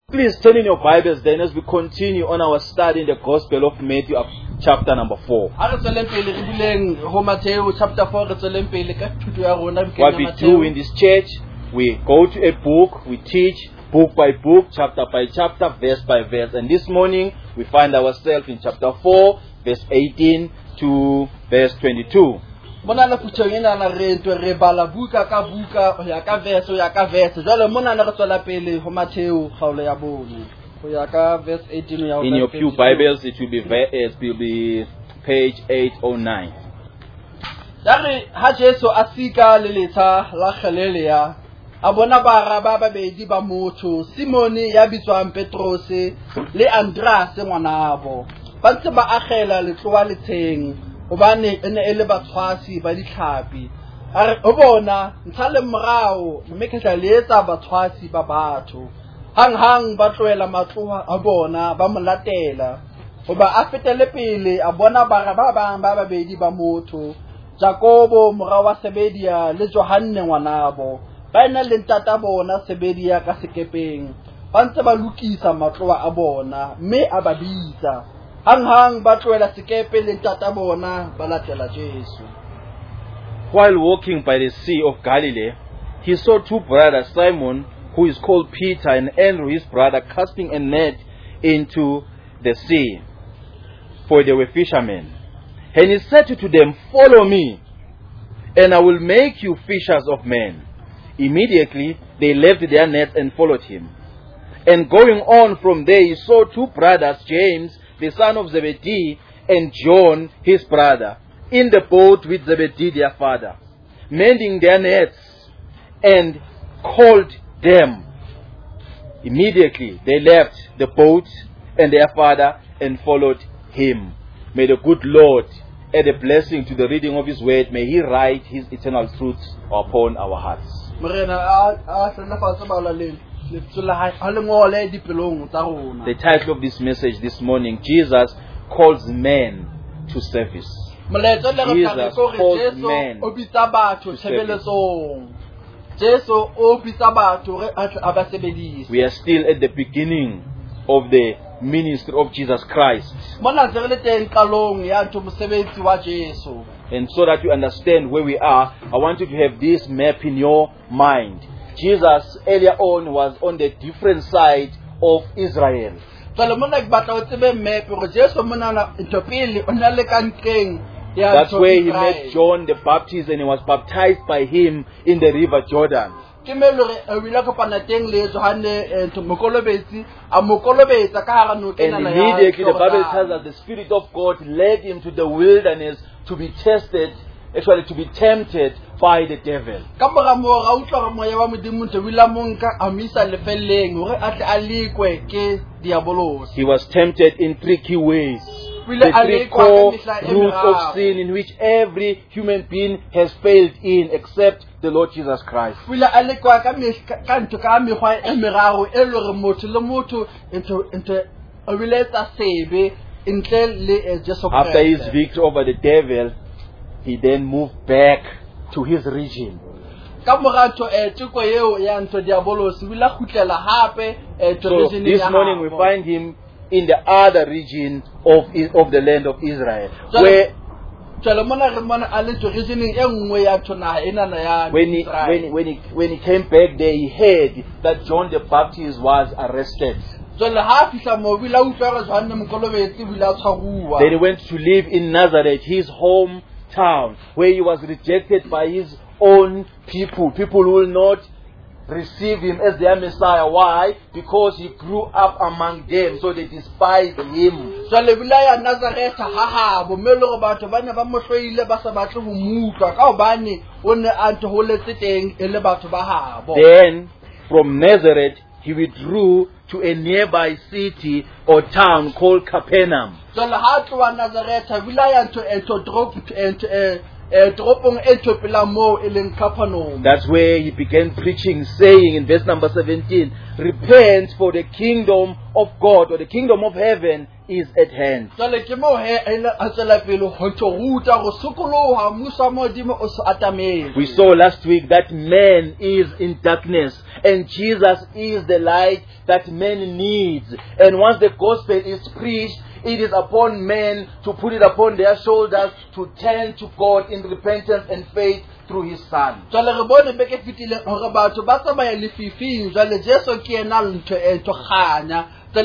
Please turn in your Bibles then as we continue on our study in the Gospel of Matthew, chapter number 4. What we do in this church, we go to a book, we teach book by book, chapter by chapter, verse by verse. And this morning, we find ourselves in chapter 4, verse 18 to verse 22. Monana puchongena na rento re bala buka ka buka ya ka verse ya ka verse jalo monana re tswela pele ho Matthew kgaolo ya bone ho ya ka verse 18 ya in your few Bibles it will be page 809. Dare ha Jesu asika le letsa la Galilea a bona bara ba babedi ba motho Simone ya bitswang Petrose le Andreas ngwanabo ba ntse ba agela letloa letsheng obane ene ele batshwasi ba ditlhapi are o bona ntshale morao mme ke tla letsa batshwasi ba batho hang ba tloela matloa a bona ba molatela oba a fetele pele a bona bara ba bang ba babedi ba motho Jakobo morao wa Sebedia le Johanne ngwanabo ba ena le ntata bona Sebedia ka sekepeng ba ntse ba lukisa matloa a bona mme a ba bitsa hang ba tloela sekepe le ntata bona ba latela Jesu. While walking by the Sea of Galilee, he saw two brothers, Simon, who is called Peter, and Andrew his brother, casting a net into the sea, for they were fishermen. And he said to them, "Follow me, and I will make you fishers of men." Immediately they left their nets and followed him. And going on from there, he saw two brothers, James, the son of Zebedee, and John, his brother, in the boat with Zebedee their father, mending their nets, and called them. Immediately they left the boat and their father and followed him. May the good Lord add a blessing to the reading of his word. May he write his eternal truths upon our hearts. The title of this message this morning, Jesus calls men to service. Jesus calls men to service. We are still at the beginning of the ministry of Jesus Christ. And so that you understand where we are, I want you to have this map in your mind. Jesus earlier on was on the different side of Israel. That's where he met John the Baptist and he was baptized by him in the river Jordan. And immediately the Bible tells us the Spirit of God led him to the wilderness to be tested, actually to be tempted by the devil. He was tempted in three key ways. The three core roots of sin in which every human being has failed in except the Lord Jesus Christ. After his victory over the devil, he then moved back to his region. So this morning we find him in the other region of the land of Israel, where when he came back there, he heard that John the Baptist was arrested. Then he went to live in Nazareth, his hometown, where he was rejected by his own people. People who will not receive him as their Messiah. Why? Because he grew up among them, so they despised him. Then from Nazareth he withdrew to a nearby city or town called Capernaum. toropong e tshopela mo e leng Capernaum. That's where he began preaching, saying in verse number 17, repent, for the kingdom of God, or the kingdom of heaven, is at hand. Jwale ke mo he a ile a tswela pele ho tlo ruta go sokoloha mmuso wa Modimo o se atametse. We saw last week that man is in darkness and Jesus is the light that man needs. And once the gospel is preached, it is upon men to put it upon their shoulders to turn to God in repentance and faith through His Son. Jwale re bone beke fitile hore batho ba tsamaya lefifing, jwale Jesu ke ena ntho e kganya. This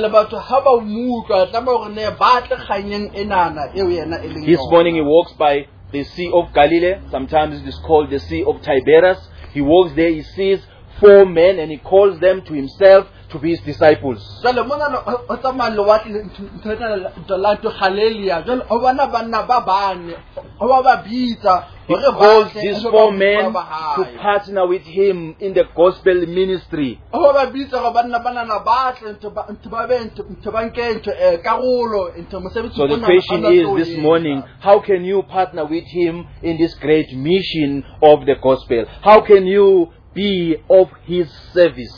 morning he walks by the Sea of Galilee. Sometimes it is called the Sea of Tiberias. He walks there, he sees 4 men and he calls them to himself to be his disciples. He calls these 4 men to partner with him in the gospel ministry. So the question is this morning, how can you partner with him in this great mission of the gospel? How can you be of his service?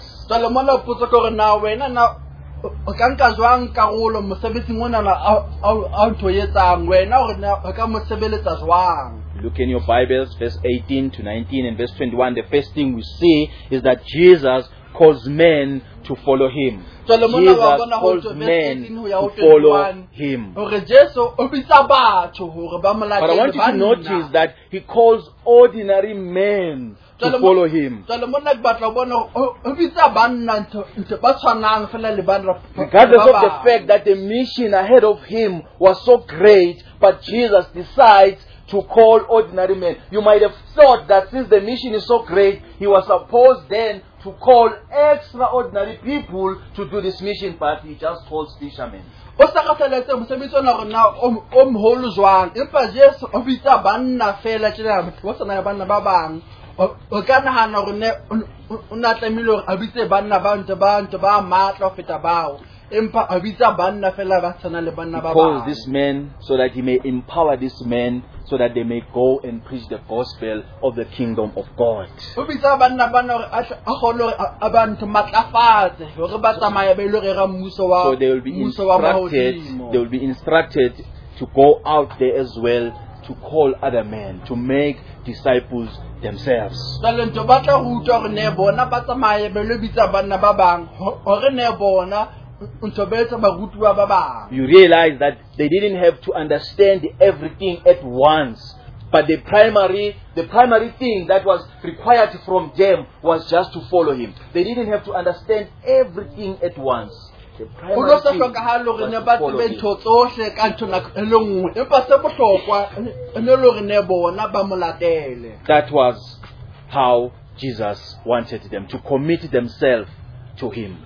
Look in your Bibles, verse 18 to 19 and verse 21. The first thing we see is that Jesus calls men to follow him. Jesus calls men to follow him. But I want you to notice that he calls ordinary men to follow him. Regardless of the fact that the mission ahead of him was so great, but Jesus decides to call ordinary men. You might have thought that since the mission is so great, he was supposed then to call extraordinary people to do this mission, but he just calls fishermen. He calls these men so that he may empower these men so that they may go and preach the gospel of the kingdom of God. So they will be instructed to go out there as well to call other men, to make disciples themselves. You realize that they didn't have to understand everything at once, but the primary thing that was required from them was just to follow him. They didn't have to understand everything at once. The primary thing was to follow him. That was how Jesus wanted them to commit themselves to him.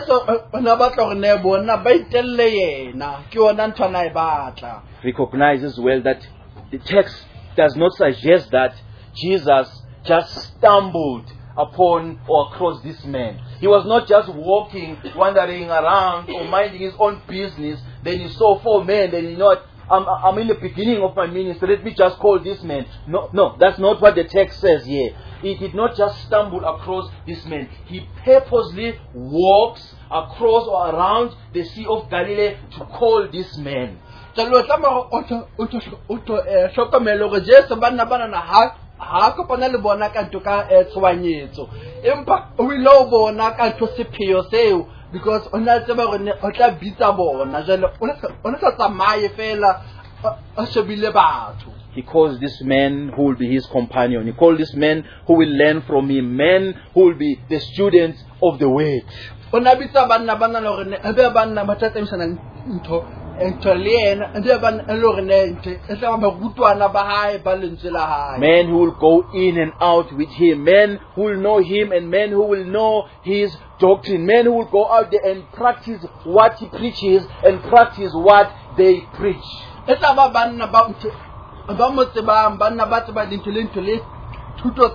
Recognize as well that the text does not suggest that Jesus just stumbled upon or across this man. He was not just walking, wandering around or minding his own business. Then he saw 4 men. Then I'm in the beginning of my ministry. Let me just call this man. No, that's not what the text says here. He did not just stumble across this man. He purposely walks across or around the Sea of Galilee to call this man. Because he calls this man who will be his companion. He calls this man who will learn from him. Men who will be the students of the word. Men who will go in and out with him. Men who will know him and men who will know his doctrine. Men who will go out there and practice what he preaches and practice what they preach. He calls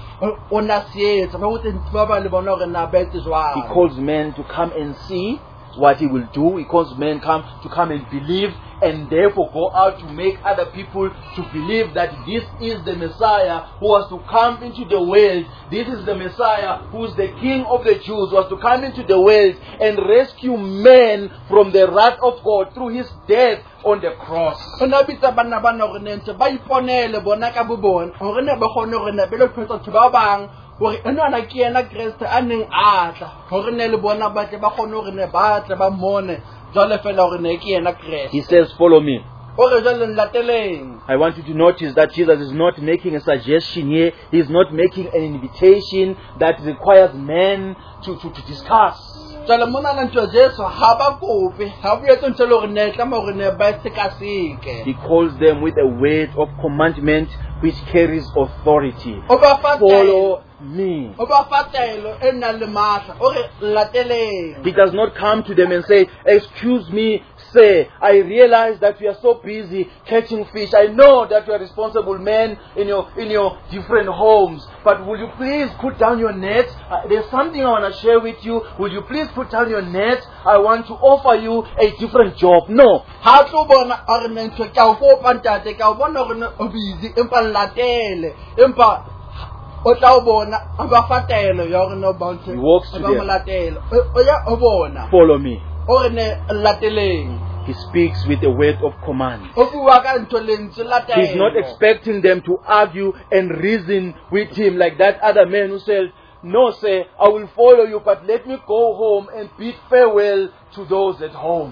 men to come and see, what he will do. He calls men to come and believe, and therefore go out to make other people to believe that this is the Messiah who was to come into the world. This is the Messiah who is the King of the Jews, was to come into the world and rescue men from the wrath of God through his death on the cross. Ona bitsa bana ba no rene ntse ba iponele bona ka bobona hore ne ba kgone hore ne be le photso batho ba bang hore enwana ke yena Kriste a neng atla hore ne le bona ba tle ba kgone hore ne ba tle ba mone jwale fela hore ne ke yena Kriste. He says, follow me. Hore jwale nlateleng. I want you to notice that Jesus is not making a suggestion here. He is not making an invitation that requires men to discuss. Jwale mona na ntse Jesu ha ba kope ha bu etse ntse le hore ne tla mo hore ne ba sekaseke. He calls them with a word of commandment which carries authority. Oba fa Follow me. Oba fatelo e nang le matla hore lateleng. He does not come to them and say, excuse me, sir, I realize that you are so busy catching fish. I know that you are responsible men in your different homes. But will you please put down your nets? There's something I want to share with you. Will you please put down your nets? I want to offer you a different job. No. Ha tlo bona are ne ntse ka go pantate ka bona hore o busy empa latele empa o tla bona aba fatelo ya hore no bounce. He walks to them. O ya o bona. Follow me. Hore ne lateleng. He speaks with a word of command. O bua ka ntho le ntse latelo. He's not expecting them to argue and reason with him like that other man who said, no, sir, I will follow you, but let me go home and bid farewell to those at home.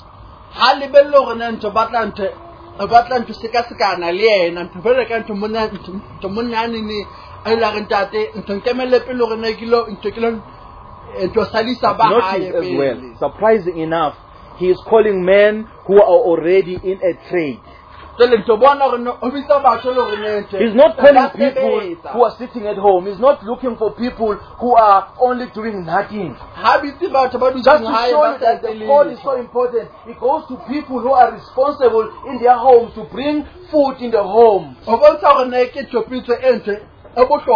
Ha le bello hore ne ntse batla ntse seka-sekana le yena ntse bele ka ntse monane ni a la rentate ntse nkemele pele hore ne kilo ntse kilo ntse salisa ba hae Notice as well, surprising enough, he is calling men who are already in a trade. He's not calling people who are sitting at home. He's not looking for people who are only doing nothing. Just to show you that the call is so important, it goes to people who are responsible in their homes to bring food in the home. He does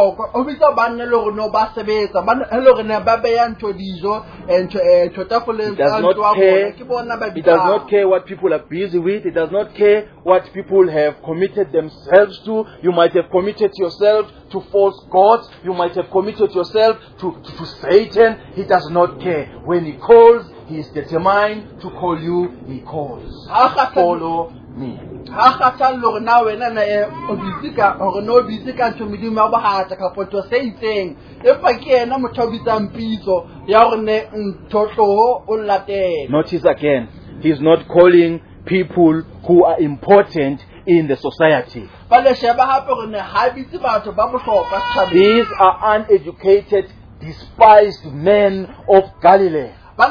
not care what people are busy with. He does not care what people have committed themselves to. You might have committed yourself to false gods. You might have committed yourself to Satan. He does not care. When he calls, he is determined to call you. He calls. Follow me. Notice again, he's not calling people who are important in the society. These are uneducated, despised men of Galilee. In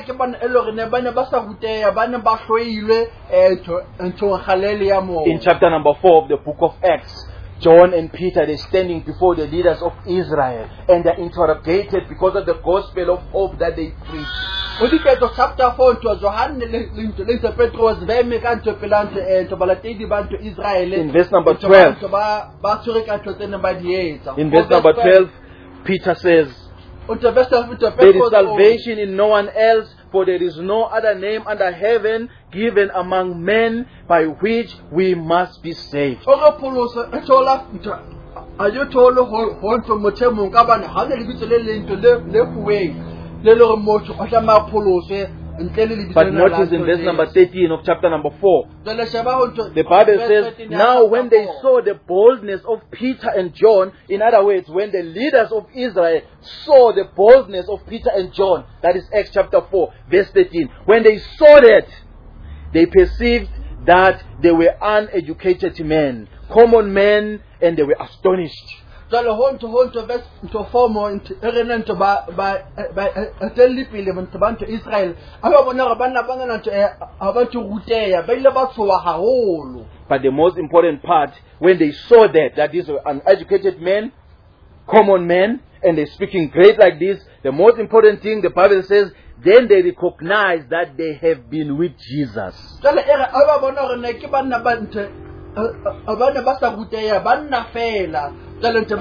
chapter number 4 of the book of Acts, John and Peter, they're standing before the leaders of Israel and they're interrogated because of the gospel of hope that they preach. In verse number 12, Peter says, there is salvation in no one else, for there is no other name under heaven given among men by which we must be saved. But notice in verse number 13 of chapter number 4, the Bible says, now when they saw the boldness of Peter and John, in other words, when the leaders of Israel saw the boldness of Peter and John, that is Acts chapter 4, verse 13, when they saw that, they perceived that they were uneducated men, common men, and they were astonished. They perceived But the most important part, when they saw that these were uneducated men, common men, and they're speaking great like this, the most important thing, the Bible says, then they recognize that they have been with Jesus.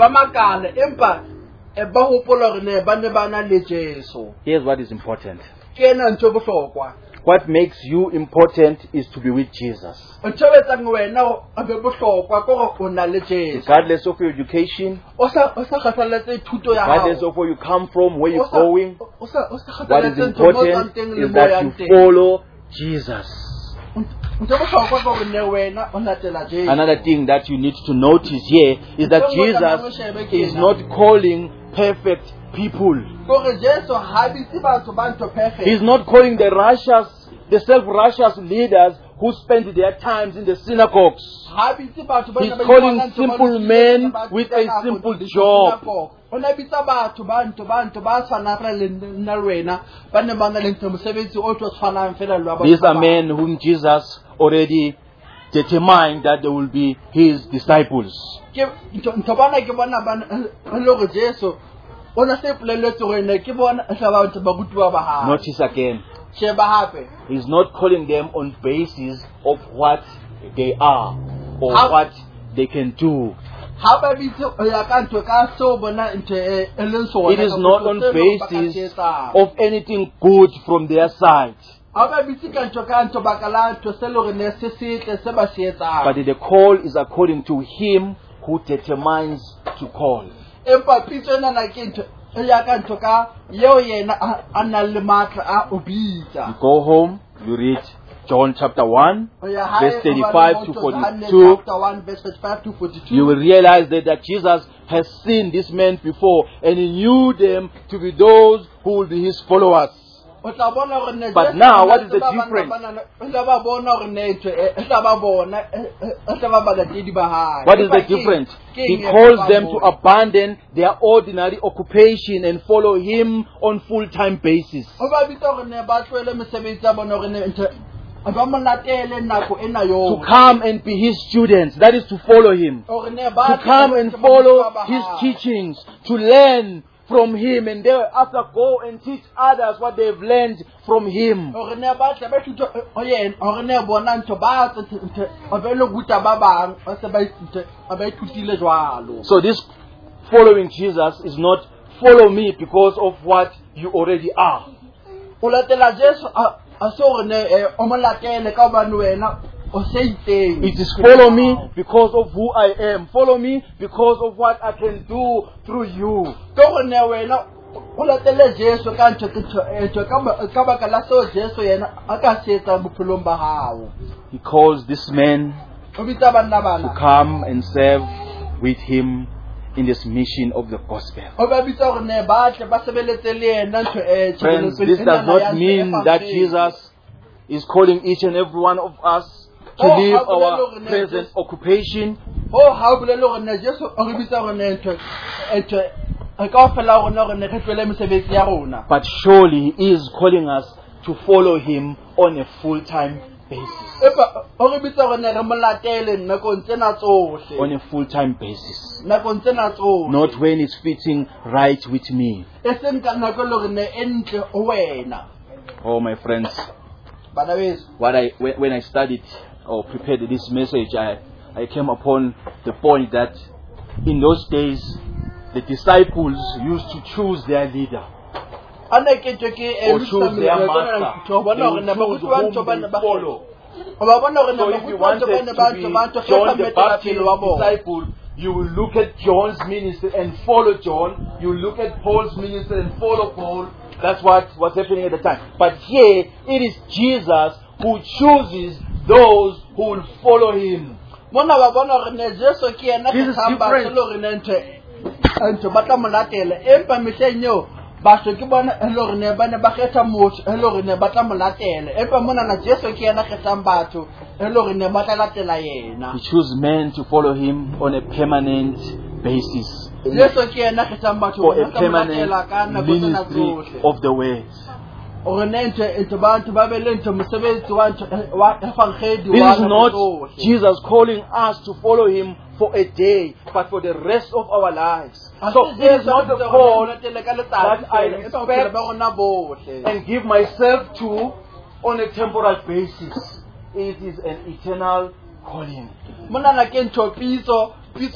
Here's what is important. ke ena ntho e bohlokwa. What makes you important is to be with Jesus. Ntho e etsang wena a be bohlokwa ke hore o na le Jesu. Regardless of your education, O sa kgathaletse thuto ya hao. regardless of where you come from, where you're going, O sa what is kgathaletse ntho mo tswang important teng le is mo that yang you teng. follow Jesus. Ntho e bohlokwa ke hore ne wena o latela Jesu. Another thing that you need to notice here is that Jesus is not calling perfect people. Kore Jesu ha bitse batho ba ntho perfect. He's not calling the self-righteous leaders who spend their times in the synagogues. Ha bitse batho ba He's ne ba calling ipona ntho ba simple lokileng men ba with bitsa a nako simple di job. synagogue. O na bitsa batho ba ntho ba tshwanang le nna lwena ba ne ba na le ntho mosebetsi o tlo tshwanang fela le wa batho. These are men whom Jesus already determined that they will be his disciples. Ke ntho bana ke bona ba le gore Jesu o na se poleletse gore ne ke bona e tla ba ntho ba rutwa ba ha. Notice again, Sheba hape. he's not calling them on basis of what they are or How- what they can do. Ha ba bitse o ya ka ntho ka so bona ntho e leng sona. It is not on basis of anything good from their side, ha ba bitse ka ntho ba ka la ntho se le gore ne se setle se ba se etsang. but the call is according to him who determines to call. Empa pitso ena na ke ntho e ya ka ntho ka yeo yena a nang le matla a o bitsa. You go home, you read John chapter 1, O ya hae, verse o bale 35 mo to Johane 42. chapter 1 verse 35 to 42. You will realize that Jesus has seen these men before and he knew them to be those who will be his followers. O tla bona gore ne But Jesu now, o what is the tla ba difference? o tla ba bona gore ne ntho e tla ba bona e tla ba balatedi ba hae. What is the Empa keng- difference? keng He e calls ba them to bona? abandon their ordinary occupation and follow him on full-time basis. O ba bitsa gore ne ba tlohele mesebetsi ya bona gore ne ntho ba mo latele nako ena To yo. come and be his students, that is to follow him. Gore ne To ba come and follow his teachings, to learn from him and thereafter go and teach others what they've learned from him. Gore ne ba tla ba thuto o yena gore ne bona ntho ba ntho o be le guta ba bang ba se ba ithutile jwalo. So this following Jesus is not follow me because of what you already are. O latela Jesu a se gore ne o mo latele ka hobane wena o se iteng. It is follow me because of who I am. Follow me because of what I can do through you. Ke gore ne wena o latele Jesu ka ntho ka baka la seo Jesu yena a ka se etsa bophelong ba hao. He calls this man O bitsa banna to bana come and serve with him in this mission of the gospel. o ba bitsa gore ne ba tle ba sebeletse le yena ntho Friends, this does not mean that Jesus is calling each and every one of us to Oh, leave how could I our look in present this? occupation. o ha o bolele gore ne Jesu o re bitsa gore ne ntho ka ofela gore ne re tlwele mesebetsi ya rona. But surely he is calling us to follow him on a full-time basis. Empa o re bitsa gore ne re mo latele nakong tsena tsohle. On a full-time basis. Nakong tsena tsohle. Not when it's fitting right with me. E seng ka nako e le gore ne e ntle o wena. Oh, my friends, Bana beso. when I studied or prepared this message, I came upon the point that in those days, the disciples used to choose their leader Ana ke tlo ke or choose their master. They would choose whom they follow. O ba bona gore So ne if you ba wanted to be John the Baptist's disciple, you will look at John's ministry and follow John. You look at Paul's ministry and follow Paul. That's what was happening at the time. But here, it is Jesus who chooses those who will follow him. Mona ba bona gore ne Jesu ke yena This ke is tsamba different. se le gore ne ntho ba tla mo latela. Empa mehleng eo ba se ke bona e le gore ne ba ne ba kgetha motho e le gore ne ba tla mo latela. Empa mona na Jesu ke yena kgethang batho e le gore ne ba tla latela yena. He chooses men to follow him on a permanent basis. Jesu ke yena kgethang batho For ba a tla mo latela ka permanent nako tsena ministry tsohle. of the word. Gore ne ntho ba be le ntho mosebetsi wa evangeli This wa is not tsohle. Jesus calling us to follow him for a day, but for the rest of our lives. So it is not a call that I respect and give myself to on a temporal basis. It is an eternal calling. Mona na ke ntho pitso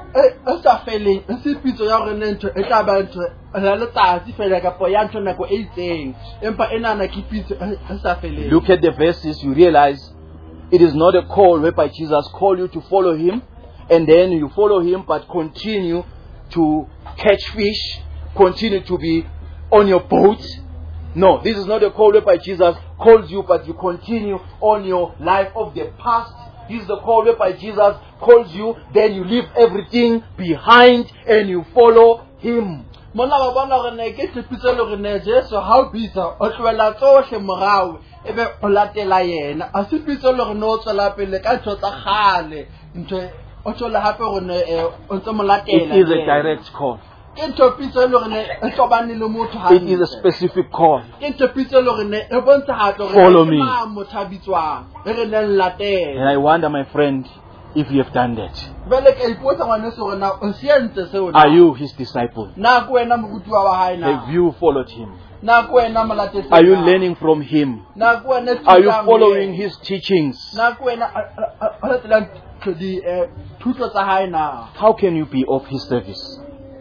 e sa feleng e se pitso ya gore ntho e tla ba ntho la letsatsi fela kapo ya ntho nako e itseng empa enana ke pitso e sa feleng. Look at the verses, you realize it is not a call whereby Jesus called you to follow him and then you follow him but continue to catch fish, continue to be on your boat. No, this is not a call whereby Jesus calls you but you continue on your life of the past. This is the call whereby Jesus calls you, then you leave everything behind and you follow him. Mona ba bona gore ne ke tshepitse le gore ne Jesu ha o bitsa o tloela tsohle morao ebe o latela yena a se pitse le gore no tswela pele ka ntho tsa gale ntho o tswela hape gore ne o ntse mo latela. It is a direct call. Ke ntho pitse le gore ne e tobane le motho ha It is a specific call. ke ntho pitse le gore ne e bontsha hatlo Follow me. motho a bitswang e re ne latela. And I wonder, my friend, if you have done that. Bele ke ipotsa ngwaneso gore na o sientse seo na. Are you his disciple? Na ku wena morutiwa wa hae na. Have you followed him? Na ku wena molatetse. Are you learning from him? Na ku wena Are you following his teachings? Na ku wena a latela di thuto tsa hae na. How can you be of his service?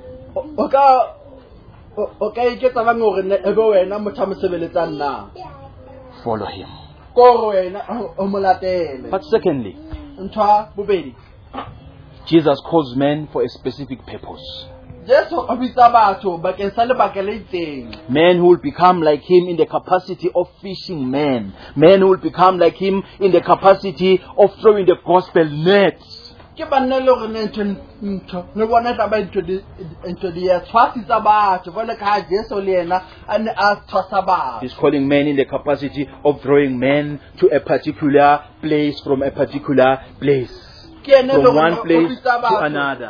O ka iketsa bang gore ne ebe wena motho a mosebeletsang na. Follow him. Ko wena o molatele. But secondly, Ntwa bobedi. Jesus calls men for a specific purpose. Jesu o bitsa batho bakeng sa lebaka le itseng. Men who will become like him in the capacity of fishing men. Men who will become like him in the capacity of throwing the gospel nets. Ke banne le gore ne ntho le bona ta ba ntho di ya tshwasi tsa batho bona ka Jesu le yena a ne a tshwasa batho. He's calling men in the capacity of drawing men to a particular place from a particular place. From one place to another.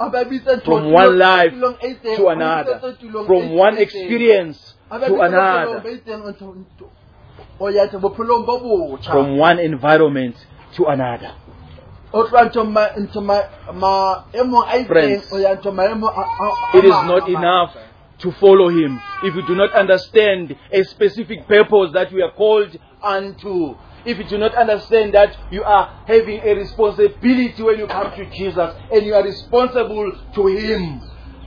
From one life to another. From one experience to another. From one environment to another. Friends, it is not enough to follow him if you do not understand a specific purpose that we are called unto. If you do not understand that you are having a responsibility when you come to Jesus and you are responsible to him.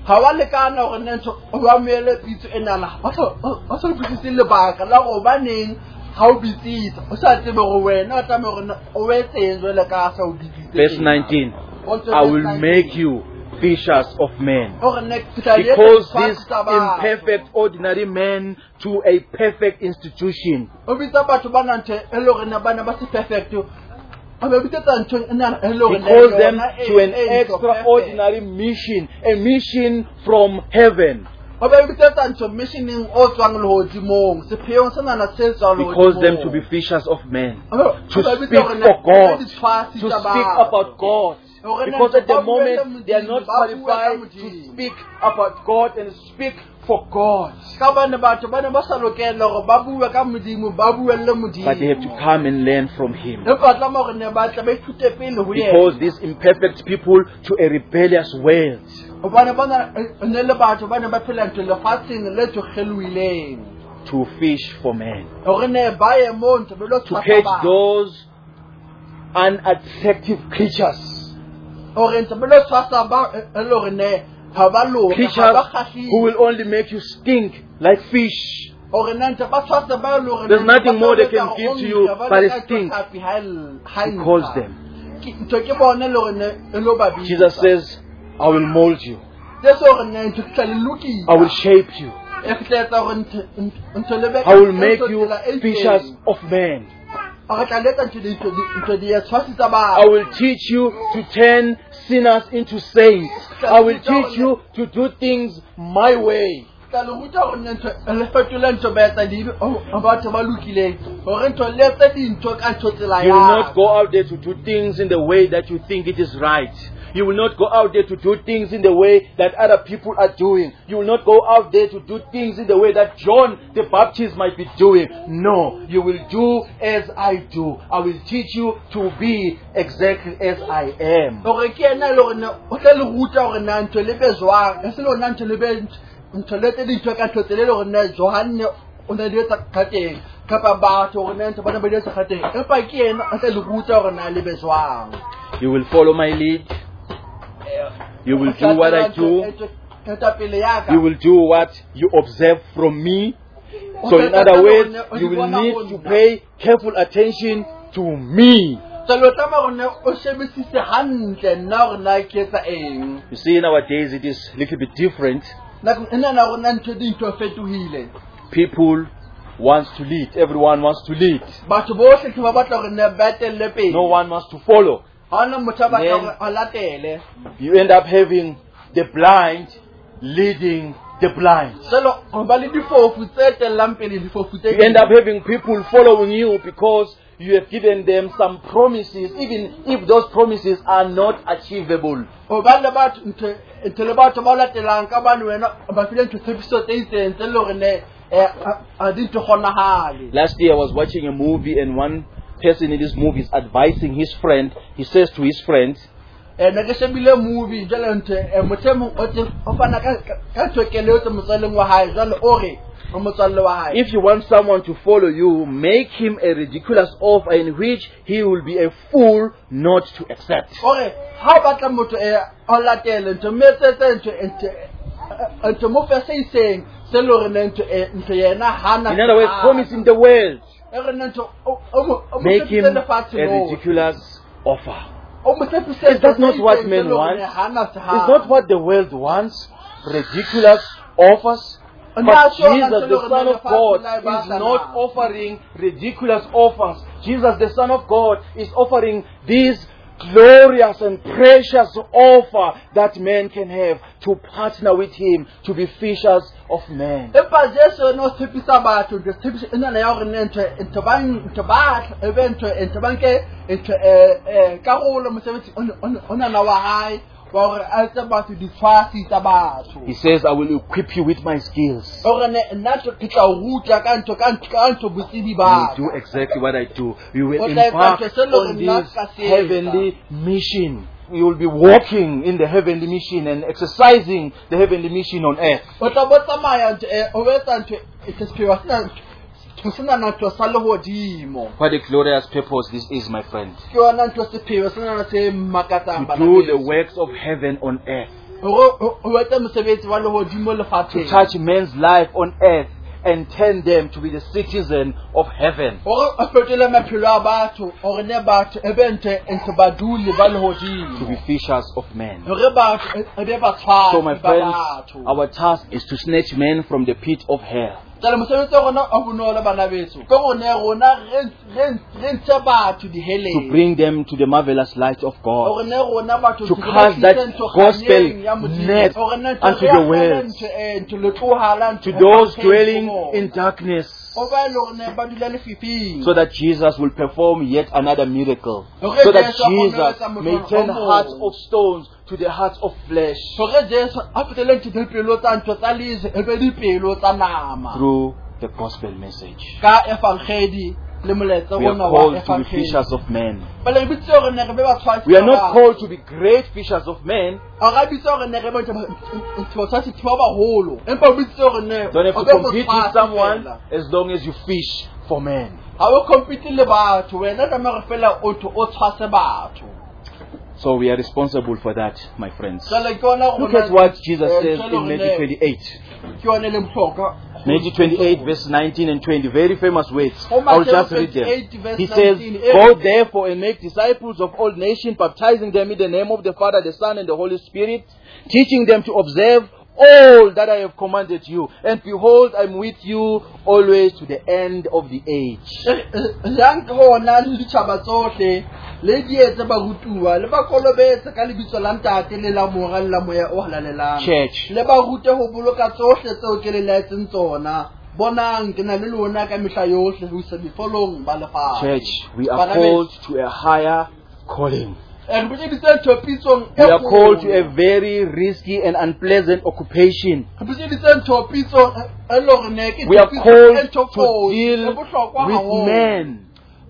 Verse 19, I will make you fishers of men. He calls this imperfect ordinary man to a perfect institution. He calls them to an extraordinary mission, a mission from heaven. He calls them to be fishers of men, to speak for God, to speak about God. Because at the moment they are not qualified to speak about God and speak for God. But they have to come and learn from Him. He calls these imperfect people to a rebellious world. To fish for men. To catch those unattractive creatures. Creatures who will only make you stink like fish. There's nothing more they can give to you but a stink. He calls them. Jesus says, I will mold you. I will shape you. I will make you fishers of men. I will teach you to turn sinners into saints. I will teach you to do things my way. You will not go out there to do things in the way that you think it is right. You will not go out there to do things in the way that other people are doing. You will not go out there to do things in the way that John the Baptist might be doing. No, you will do as I do. I will teach you to be exactly as I am. You will follow my lead. You will do what I do. You will do what you observe from me. So in other words, you will need to pay careful attention to me. You see, nowadays it is a little bit different. People want to lead. Everyone wants to lead. No one wants to follow. Then you end up having the blind leading the blind. You end up having people following you because you have given them some promises, even if those promises are not achievable. Last year I was watching a movie, and one person in this movie is advising his friend. He says to his friend, if you want someone to follow you, make him a ridiculous offer in which he will be a fool not to accept. In other words, promising the world. Make him a ridiculous offer. That's not what men want. It's not what the world wants. Ridiculous offers. But Jesus, the Son of God, is not offering ridiculous offers. Jesus, the Son of God, is offering these glorious and precious offer that men can have to partner with Him to be fishers of men. He says, I will equip you with my skills. You will do exactly what I do. You will embark on this heavenly mission. You will be walking in the heavenly mission and exercising the heavenly mission on earth. For the glorious purpose this is, my friend. To do the works of heaven on earth. To touch men's life on earth and turn them to be the citizen of heaven. To be fishers of men. So my friends, our task is to snatch men from the pit of hell. To bring them to the marvelous light of God. To cast that gospel net unto the world. To those dwelling in darkness. So that Jesus will perform yet another miracle. So that Jesus may turn hearts of stones to the hearts of flesh. Through the gospel message. We are called to be fishers of men. We are not called to be great fishers of men. Don't have to compete with someone as long as you fish for men. So we are responsible for that, my friends. Look at what Jesus says in Matthew 28. Matthew 28 verse 19 and 20. Very famous words. I'll just read them. He says, go therefore and make disciples of all nations, baptizing them in the name of the Father, the Son, and the Holy Spirit, teaching them to observe all that I have commanded you. And behold, I'm with you always to the end of the age. Church. Church, we are called to a higher calling. We are called to a very risky and unpleasant occupation. We are called to deal with men,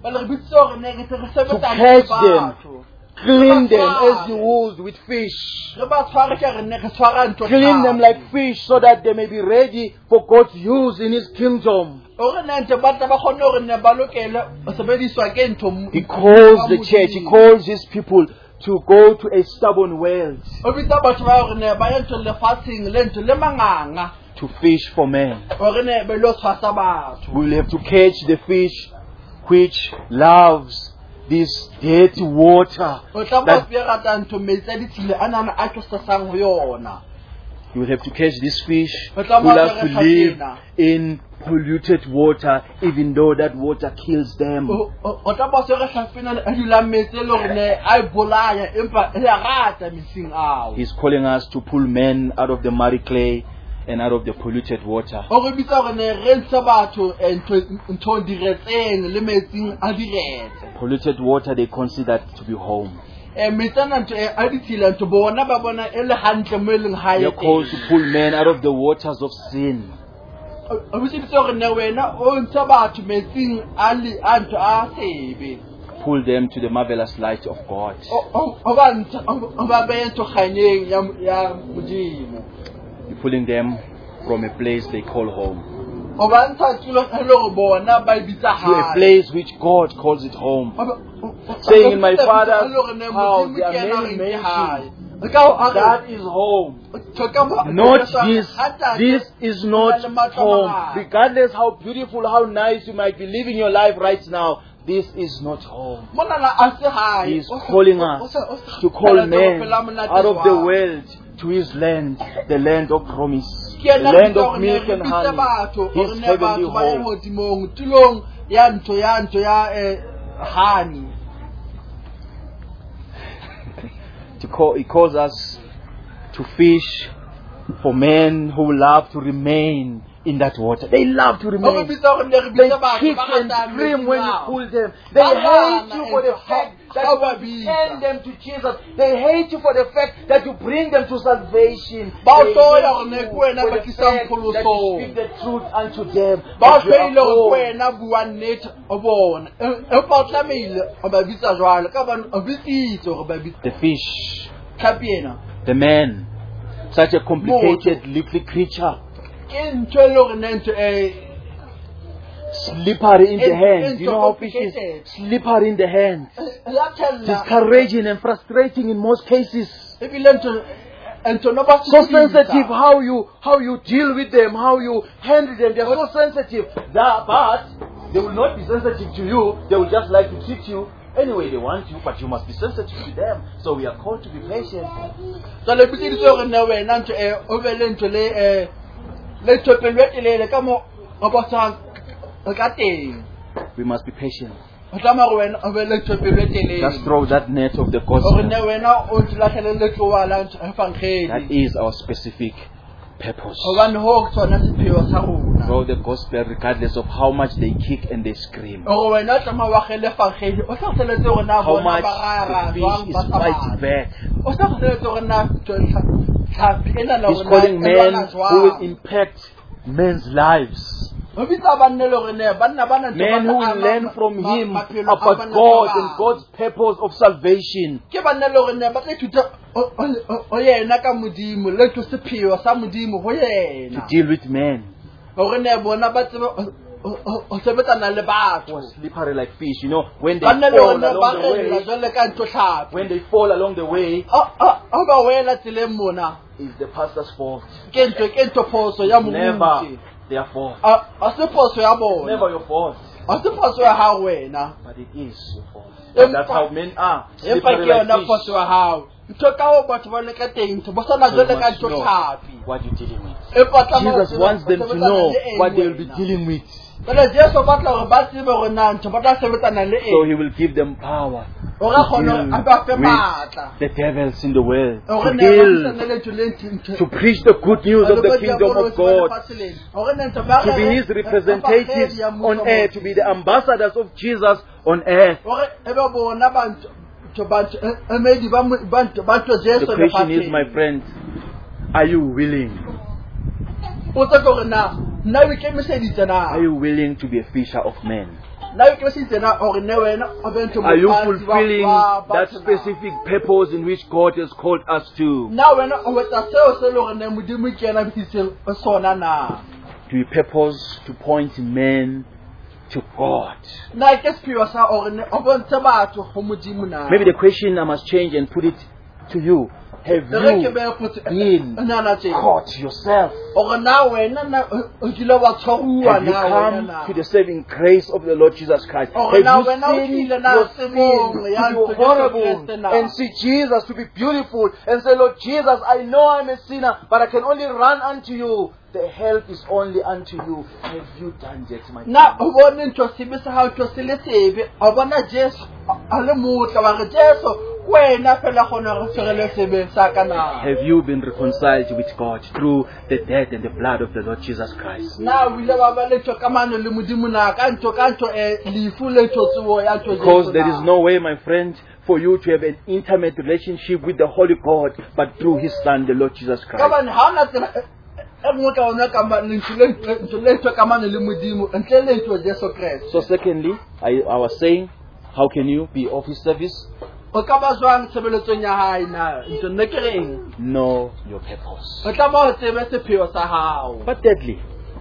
to catch them, clean them as you would with fish. Clean them like fish so that they may be ready for God's use in His kingdom. He calls the church, He calls His people to go to a stubborn world o bitsa batho ba hore ne ba ye ntho lefatsheng le ntho le manganga to fish for men. hore ne be lo tshwasa batho. We will have to catch the fish which loves this dirty water. O tla mo se rata ntho metsi a ditshile a nana a tlosasang ho yona. You will have to catch this fish who O tla mo loves to apere live kgapena. in polluted water, even though that water kills them. O tla mo se re hlapena a dula metsi le hore ne a bolaya empa e rata metsing ao. He's calling us to pull men out of the muddy clay and out of the polluted water. O re bitsa hore ne re ntsha batho ntho diretseng le metsing a diretse. Polluted water they consider to be home. Metsana ntho a ditshila ntho bona ba bona e le hantle mo eleng hae. They are called to pull men out of the waters of sin. O bitsa hore ne wena o ntsha batho metsing a ntho a sebe. Pull them to the marvelous light of God. O ba ntsha o ba be ntho kganyeng ya modimo. You're pulling them from a place they call home O ba ntsha tulo e le hore bona ba bitsa to a hae. place which God calls it home. Saying in my Father's house there are many mansions. That is home. Not this. This is not home. Regardless how beautiful, how nice you might be living your life right now, this is not home. He is calling us to call men out of the world to His land, the land of promise, the land of milk and honey, His heavenly home. He calls us to fish for men who love to remain in that water. They love to remain. They kick and scream when you pull them. They hate you for the fact that you send them to Jesus. They hate you for the fact that you bring them to salvation. They hate you for the fact that you speak the truth unto them. But the fish, the man, such a complicated little creature, slippery in the hands. You know how fish is slippery in the hands, discouraging and frustrating in most cases. So sensitive how you deal with them, how you handle them. They are so sensitive but they will not be sensitive to you. They will just like to treat you anyway. They want you, but you must be sensitive to them. So we are called to be patient. We must be patient. Just throw that net of the gospel. That is our specific purpose. Throw the gospel regardless of how much they kick and they scream. How much the fish is fighting back. He's calling men who will impact men's lives. Men who will learn from him about God and God's purpose of salvation. To deal with men who are slippery like fish. You know, when they fall along the way, it's the pastor's fault. Never their fault. Never your fault. But it is your fault. And that's how men are. Slippery like fish. So what you're dealing with. Jesus wants them to know what they will be dealing with. So He will give them power to deal with the devils in the world, to preach the good news of the kingdom of God, to be His representatives on earth, to be the ambassadors of Jesus on earth. The question is, my friend, are you willing? Are you willing to be a fisher of men? Are you fulfilling that specific purpose in which God has called us to? Do you purpose to point men to God. na ke sepheo sa hore ne o bontshe batho ho modimo na Maybe the question I must change and put it to you. Have re ke you be potse been nana tse caught yourself? hore na wena na o kile wa tshwaruwa Have you na come wena to the saving grace of the Lord Jesus Christ? Oh, Have now you when I seen feel now your severe, sin yeah, to to be get horrible the now. and see Jesus to be beautiful and say, Lord Jesus, I know I'm a sinner, but I can only run unto you. The help is only unto you. Have you done that, my na friend? o bone ntho sebe sa hao tlo se le sebe o bona Jesu a le motla wa re Jesu wena fela gona re tshwere sebe sa kana Have you been reconciled with God through the death and the blood of the Lord Jesus Christ? na o ile wa ba le tlo kamano le modimo na ka ntho lifu le tlo tsuo ya tlo Because there is no way, my friend, for you to have an intimate relationship with the Holy God but through His Son, the Lord Jesus ka Christ. bana ha ona tsela e nngwe ka ona ka ntho le tlo kamano le modimo ntle le tlo Jesu Christ So secondly, I was saying, how can you be of His service? o ka ba jwang tshebeletsong ya hae na ntho nne ke reng Know your purpose. o tla ba o tsebe sepheo sa hao But thirdly,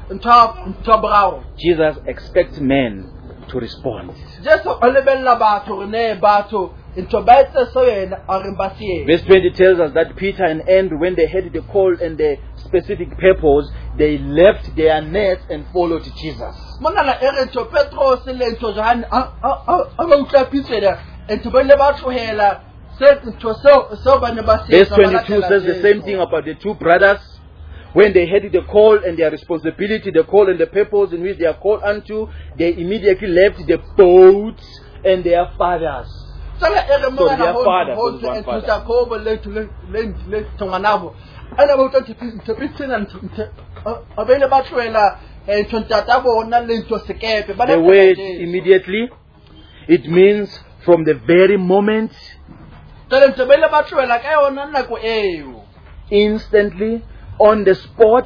ntho bravo Jesus expects men to respond. Jesu o lebella batho re ne batho ntho ba etse so yena a re ba se Verse 20 tells us that Peter and Andrew, when they had the call and the specific purpose, they left their nets and followed Jesus. mona la ere ntho Petros le ntho John a ba utla pitsela ntho ba le ba tlohela se ntho so ba ne ba se Verse 22 says the same thing about the two brothers. When they had the call and their responsibility, the call and the purpose in which they are called unto, they immediately left the boats and their fathers. sala ere mona their la father, ho there's one ntho father. tsa ko bo le le tonganabo ana ba utla ntho pitsena ntho a ba ile ba tlohela ntho ntata bona le ntho sekepe ba The word immediately, it means from the very moment, ntho ba ile ba tlohela ka yona nako eo instantly, on the spot.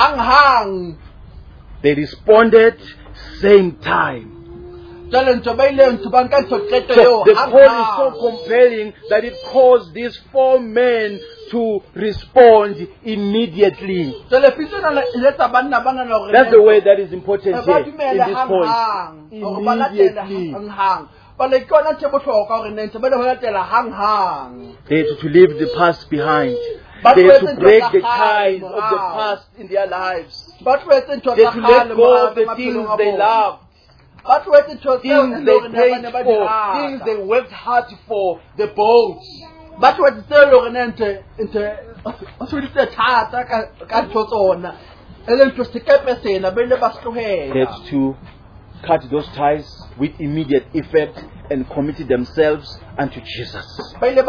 hang They responded same time. ntho ba ile ntho ba nka ntho qeto So eo the call is so compelling that it caused these four men to respond immediately. That's the word that is important here in this point. Immediately. They had to leave the past behind. They had to break the ties of the past in their lives. They had to let go of the things they loved, things they prayed for, things they worked hard for, the boats. They Had to cut those ties with immediate effect and committed themselves unto Jesus.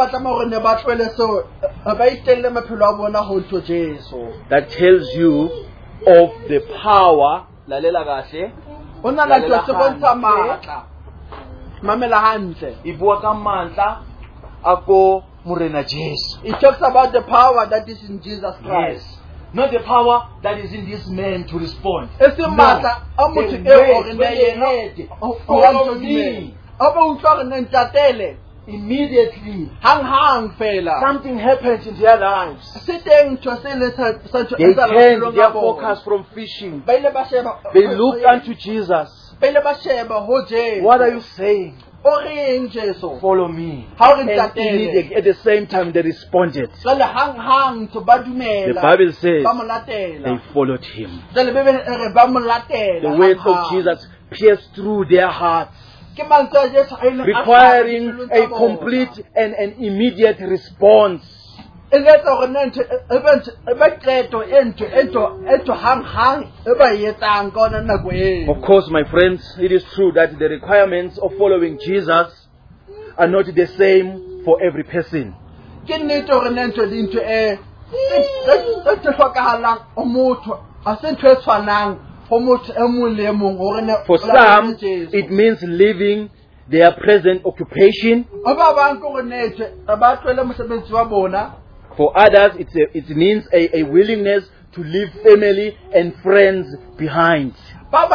That tells you of the power. Lalela kahle. Ibua ka mandla ako Morena Jesu. It talks about the power that is in Jesus Christ. Yes. Not the power that is in this man to respond. No. The way follow me. Immediately, something happened in their lives. They turned their focus from fishing. They looked unto Jesus. What are you saying? Follow me. And immediately, at the same time, they responded. The Bible says they followed him. The words of Jesus pierced through their hearts, requiring a complete and an immediate response. Of course, my friends, it is true that the requirements of following Jesus are not the same for every person. For some, it means leaving their present occupation. For others, it means a willingness to leave family and friends behind. A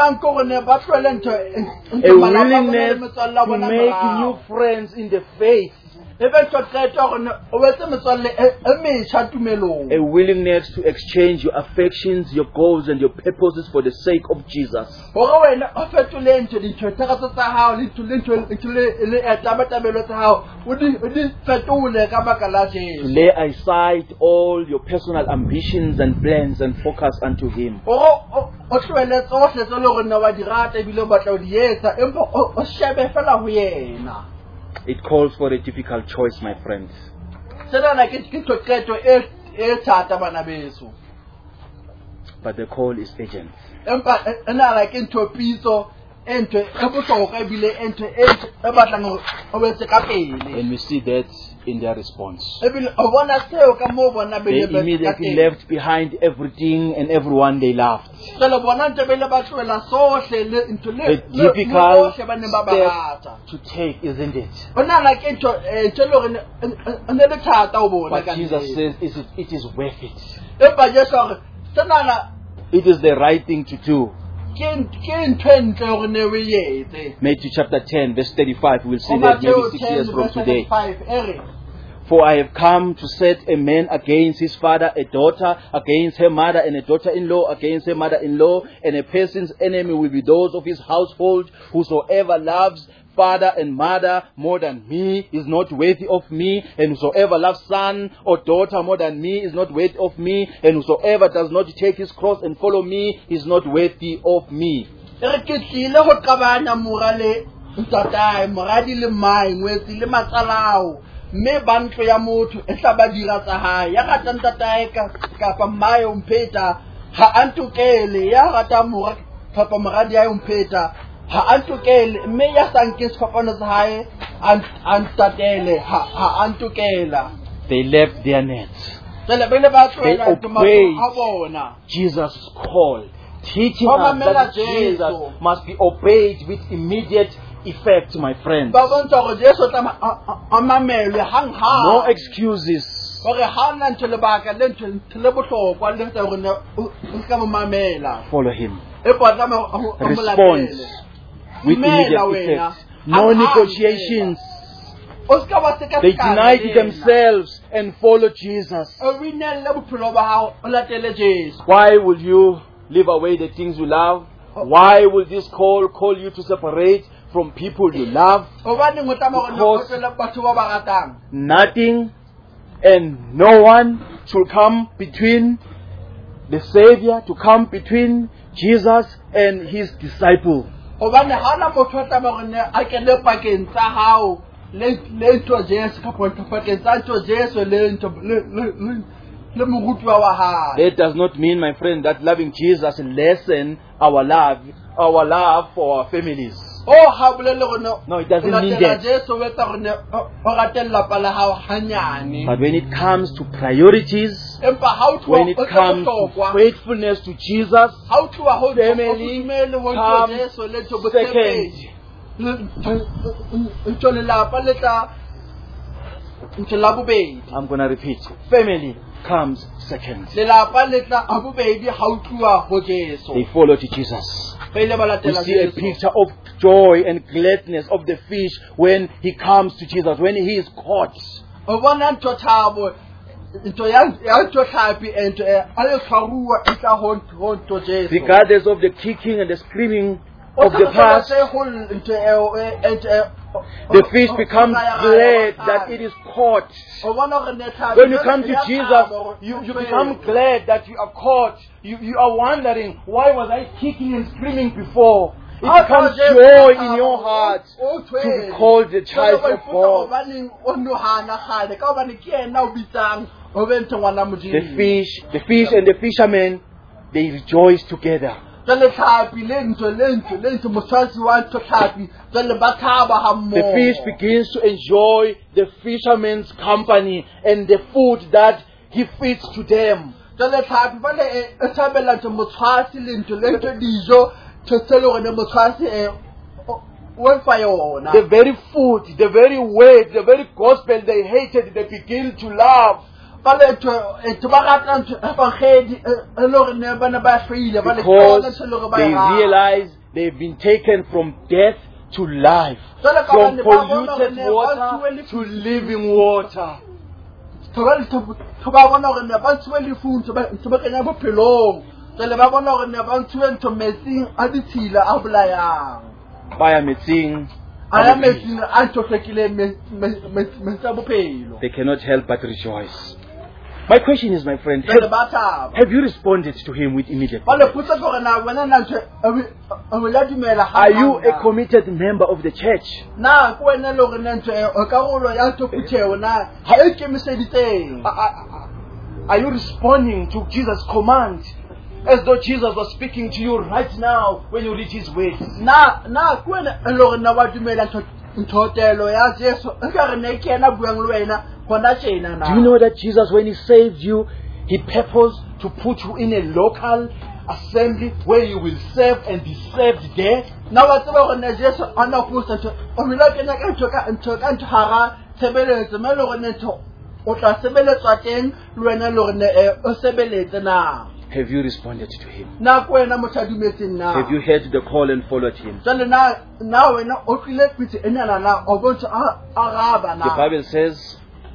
willingness to make new friends in the faith ebe ntho qeto gore o etse metswalle e metjha tumelong. A willingness to exchange your affections, your goals, and your purposes for the sake of Jesus. Gore wena o fetole ntho dintho tsa hao le tabatabelo tsa hao o di fetole ka baka la To Jesu. lay aside all your personal ambitions and plans and focus unto Him. O tlohele tsohle tse le gore ne wa di rata ebile o batla ho di etsa empa o shebe fela ho yena. It calls for a difficult choice, my friends. Sena ke ntho qeto e thata bana beso. But the call is urgent. Empa ena ke ntho pitso ento e bohlokwa ebile ento e batlang hore o betse ka pele. And we see that in their response. Ebile o bona seo ka mo bona They immediately left behind everything and everyone they loved. Selo bona ntse bele ba tlohela sohle le ntho le A difficult ba ne ba barata. step to take, isn't it? Ona ke ntho le gore ne le thata o bona But ka Jesus says it is worth it. empa Jesu re sena It is the right thing to do. ke ntho ntle gore ne we yetse. Matthew chapter 10 verse 35, we'll see that maybe 6 years from today. For I have come to set a man against his father, a daughter against her mother, and a daughter-in-law against her mother-in-law, and a person's enemy will be those of his household. Whosoever loves father and mother more than me is not worthy of me, and whosoever loves son or daughter more than me is not worthy of me, and whosoever does not take his cross and follow me is not worthy of me. Ke tlile go qabana morale ntatae moradi le mai ngwetsi le matsalao mme bantlo ya motho e tla ba dira tsa hae ya rata ntatae ka mai o mpheta ha antukele ya rata moradi ya mpheta ha antukele mme ya sanke sefapano sa hae antatele ha antukela. They left their nets. They obeyed bona Jesus' call, teaching us that Jesus must be obeyed with immediate effect, my friends. No excuses. Follow Him. Response with immediate effect. No negotiations. They denied themselves and followed Jesus. Why will you leave away the things you love? Why will this call you to separate from people you love? Because nothing and no one should come between the Savior, to come between Jesus and His disciple. That does not mean, my friend, that loving Jesus lessen our love for our families. No, it doesn't mean that. But when it comes to priorities, when it comes to faithfulness to Jesus, family comes second. I'm going to repeat. Family comes second. They follow to Jesus. We see a picture of joy and gladness of the fish when he comes to Jesus, when he is caught. Regardless of the kicking and the screaming of the past, the fish becomes glad that it is caught. When you come to Jesus, you become glad that you are caught. You are wondering, why was I kicking and screaming before? It becomes joy in your heart to be called the child of God. The fish and the fishermen, they rejoice together. The fish begins to enjoy the fisherman's company and the food that he feeds to them. The very food, the very word, the very gospel they hated, they begin to love. Because they realize they've been taken from death to life, from polluted water to living water. ba bona gore ne ba tswe lefu ntse ba kenya bophelong tsele ba bona gore ne ba tswe ntse metsing a ditshila a bolayang Baya metsing, a ya metsing a tsotlekile metsa bophelo they cannot help but rejoice. My question is, my friend, tsele ba thaba have you responded to him with immediate? ba le putsa gore na wena na ntse a wela dumela ha Are you a committed member of the church? na ko wena le gore na ntse o ka rolo ya toputsheo na ha e kemiseditseng Are you responding to Jesus' command as though Jesus was speaking to you right now when you read his words? na ko wena le gore na wa dumela nthotelo ya Jesu e ka re ne ke ena buang le wena gona tjena na Do you know that Jesus, when he saved you, he purposed to put you in a local assembly where you will serve and be served there? na wa tseba gore ne Jesu ana pusa o mila kena ka ntho hara tshebeletso me le gore ne o tla sebeletswa teng le wena le gore ne o sebeletse na Have you responded to him? na ko wena motho a dumetseng na Have you heard the call and followed him? jale na wena o tlile pitse ena na o bontsha a raba The na Bible says,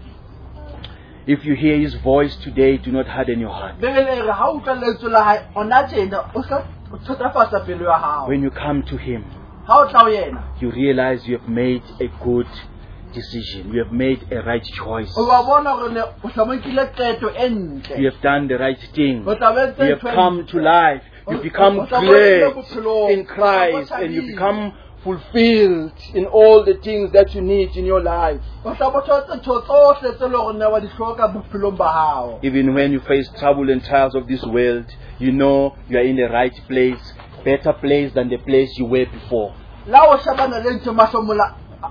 if you hear his voice today, do not harden your heart. bebele re ha o tla letso la hae ona tjena o ska tsotafasa pelo ya hao When you come to him, ha o tla o yena you realize you have made a good decision. You have made a right choice. o ba bona gore ne o hlamankile qeto e ntle You have done the right thing. o tla be You have come to life. You become glad in Christ, and you become fulfilled in all the things that you need in your life. o tla botsa tsohle tse le gore ne wa di hloka bophelong ba hao Even when you face trouble and trials of this world, you know you are in the right place, better place than the place you were before. la o shabana le ntse mahlomola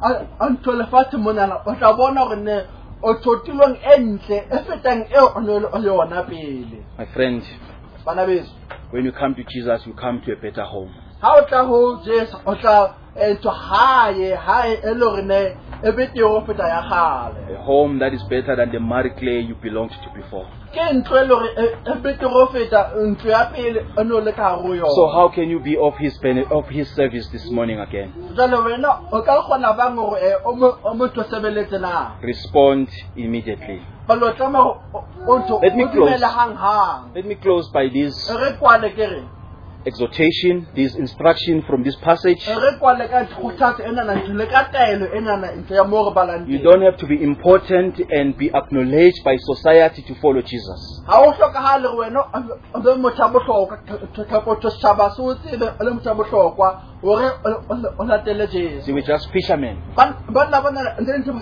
a ntho lefatshe monana o tla bona gore ne o thotilweng e ntle e fetang eo o ne o le yona pele My friend, bana beso when you come to Jesus, you come to a better home. ha o tla ho Jesu o tla ntho hae e le gore ne e betere go feta ya gale A home that is better than the mud clay you belonged to before. ke ntho e le gore e betere go feta ntho ya pele o ne o le ka hare ho So yona how can you be of his service this morning again? jalo wena o ka kgona bang gore o motho sebeletse na Respond immediately. ba lo tlama o ntho Let me o close. dumela hang Let me close by this re kwale ke re exhortation, this instruction from this passage. re kwale ka kgothatso ena na ntho le ka taelo ena na ntho ya mo re balang You teng don't have to be important and be acknowledged by society to follow Jesus. ha o hlokahale re wena o be motho a bohlokwa thako to shaba se o tsebe o le motho a bohlokwa hore o latele Jesu They were just fishermen, banna bana ndile ntho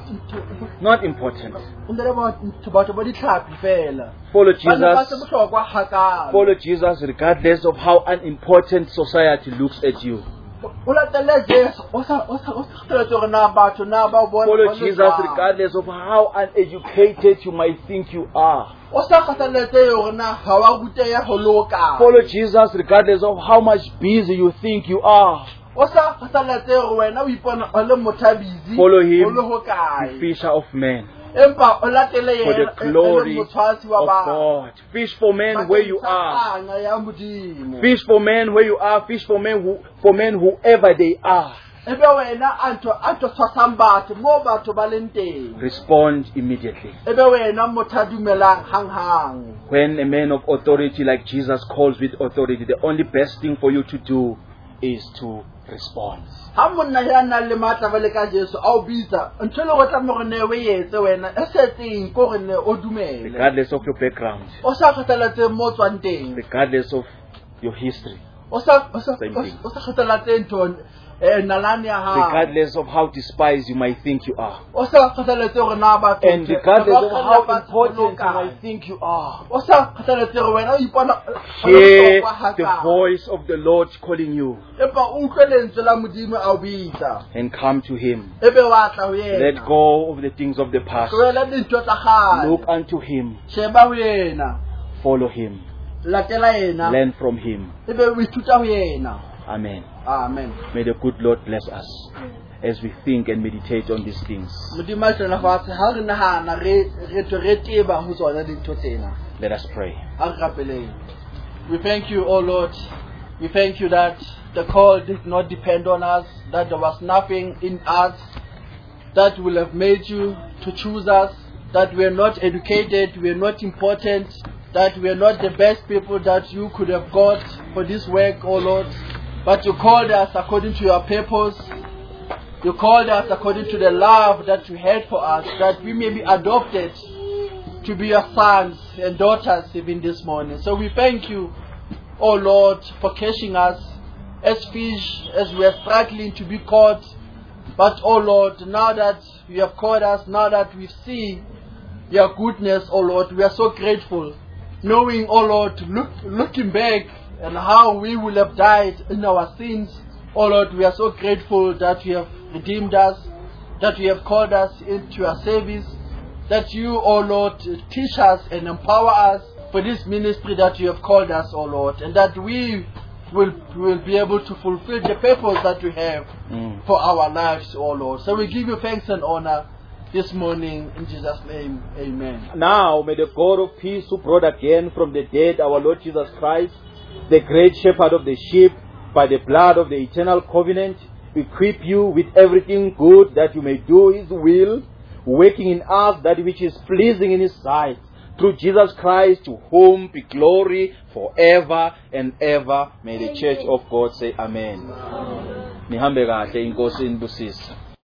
not important. ndile ba batho ba ditlhapi fela Follow bana ba se Jesus. bohlokwa hakalo Follow Jesus regardless of how unimportant society looks at you. o latele Jesu o sa tletse gore na batho na ba bona Follow Jesus regardless of how uneducated you might think you are. o sa kgathaletse gore na ha wa ruteya ho loka Follow Jesus regardless of how much busy you think you are. o sa kgathaletse gore wena o ipona o le motho a busy Follow him, o le ho the kae fisher of men, empa o latele for the yena glory wa of ba God. Fish for men where you are. ya modimo Fish for men where you are. Fish for men whoever they are. ebe wena anto tshwasang batho mo batho ba leng teng Respond immediately. ebe wena motho a dumelang hang When a man of authority like Jesus calls with authority, the only best thing for you to do is to respond. ha monna ya nang le matla ba le ka Jesu a o bitsa ntho le go tla mo ne we yetse wena e setseng ko re ne o dumele Regardless of your background, o sa kgathaletse mo tswang teng regardless of your history, o sa Same thing. kgathaletse ntho nalane ya ha regardless of how despised you might think you are, o sa kgathaletse gore na batho and regardless of how important you might think you are, o sa kgathaletse gore wena o ipona hear the voice of the Lord calling you empa o utlwe lentswe la modimo a o bitsa and come to Him. ebe wa tla ho yena Let go of the things of the past. tlohela dintho tsa gale Look unto Him. sheba ho yena Follow Him. latela yena Learn from Him. ebe o ithuta ho yena Amen. amen May the good Lord bless us as we think and meditate on these things. modimo a tsena fatshe ha re nahana re teba ho tsona dintho tsena Let us pray. ha re rapeleng we thank you, O Lord. We thank you that the call did not depend on us, that there was nothing in us that will have made you to choose us, that we are not educated, we are not important, that we are not the best people that you could have got for this work, oh Lord. But you called us according to your purpose. You called us according to the love that you had for us, that we may be adopted to be your sons and daughters even this morning. So we thank you, oh Lord, for catching us as fish, as we are struggling to be caught. But oh Lord, now that you have called us, now that we see your goodness, oh Lord, we are so grateful. Knowing, oh Lord, looking back and how we will have died in our sins, oh Lord, we are so grateful that you have redeemed us, that you have called us into your service, that you, oh Lord, teach us and empower us for this ministry that you have called us, oh Lord, and that we will be able to fulfill the purpose that you have for our lives, oh Lord. So we give you thanks and honor this morning in Jesus' name. Amen. Now may the God of peace, who brought again from the dead our Lord Jesus Christ, the great shepherd of the sheep, by the blood of the eternal covenant, equip you with everything good that you may do his will, working in us that which is pleasing in his sight, through Jesus Christ, to whom be glory forever and ever. May the church of God say amen. Nihambe kahle, inkosi inibusise.